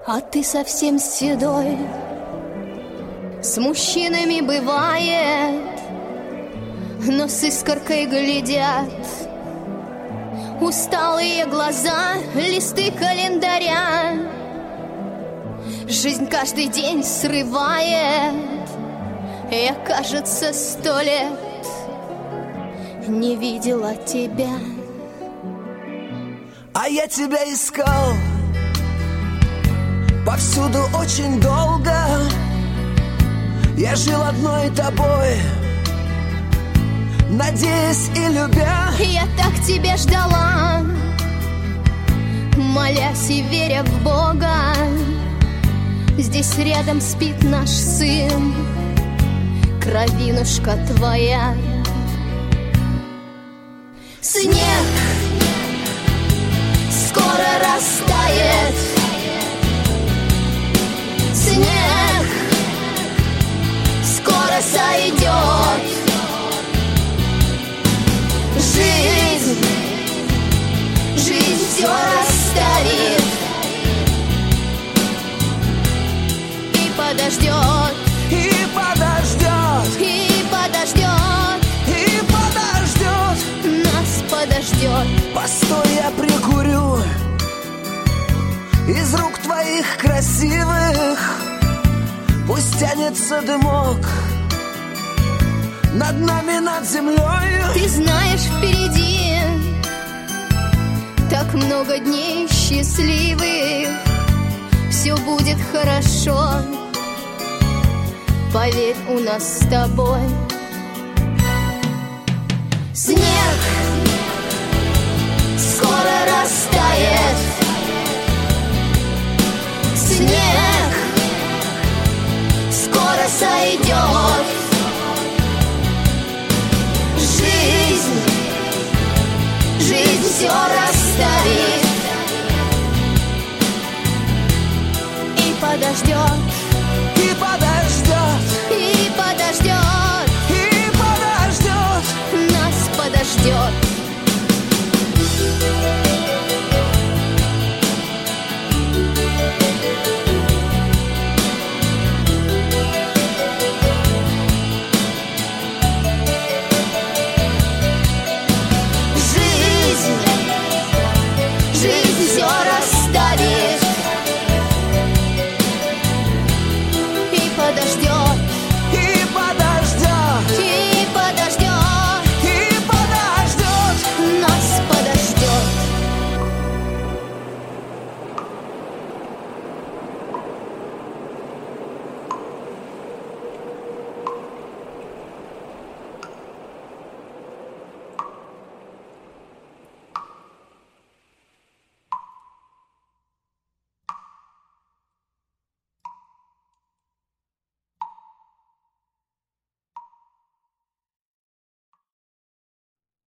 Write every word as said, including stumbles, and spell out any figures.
А ты совсем седой. С мужчинами бывает, но с искоркой глядят усталые глаза, листы календаря. Жизнь каждый день срывает. Я, кажется, сто лет не видела тебя. А я тебя искал повсюду очень долго. Я жил одной тобой, надеясь и любя. Я так тебя ждала, молясь и веря в Бога. Здесь рядом спит наш сын, кровинушка твоя. Снег скоро растает. Снег скоро сойдет. Жизнь, жизнь все расставит и подождет, И подождет, и подождет, и подождет, нас подождет. Постой, я прикурю из рук твоих красивых. Пусть тянется дымок над нами, над землей. Ты знаешь, впереди так много дней счастливых. Все будет хорошо, поверь, у нас с тобой. Снег скоро растает. Снег скоро сойдет. Жизнь, жизнь все расставит и подождет.